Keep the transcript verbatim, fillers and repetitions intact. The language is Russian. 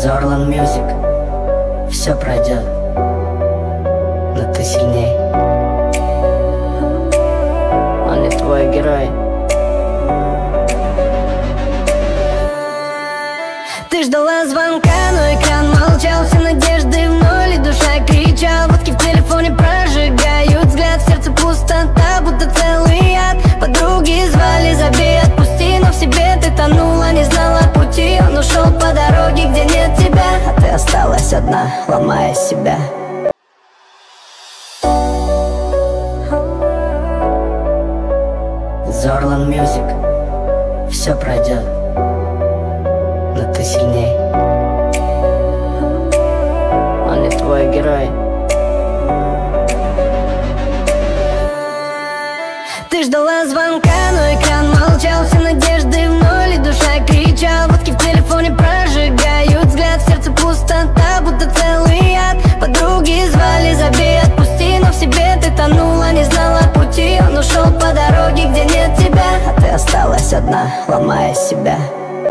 Зорлан Мьюзик. Все пройдет, но ты сильней. Он не твой герой. Ты ждала звонка, но экран молчал. Все надежды в ноль, и душа кричала. Водки в телефоне прожигают взгляд. В сердце пустота, будто целый ад. Подруги звали, забей, отпусти. Но в себе ты тонула, не знала пути. Он ушел по дороге, где нет тебя, а ты осталась одна, ломая себя. Зорлан Мьюзик. Все пройдет, но ты сильней. Он не твой герой. Ты ждала звонка, но экран молчал. Все надежды в ноль, и душа кричала. Водки в телефоне прожигают взгляд. В сердце пустота, будто целый ад. Подруги звали, забей, отпусти. Но в себе ты тонула, не знала пути. Он ушел по дороге, где нет тебя, а ты осталась одна, ломая себя.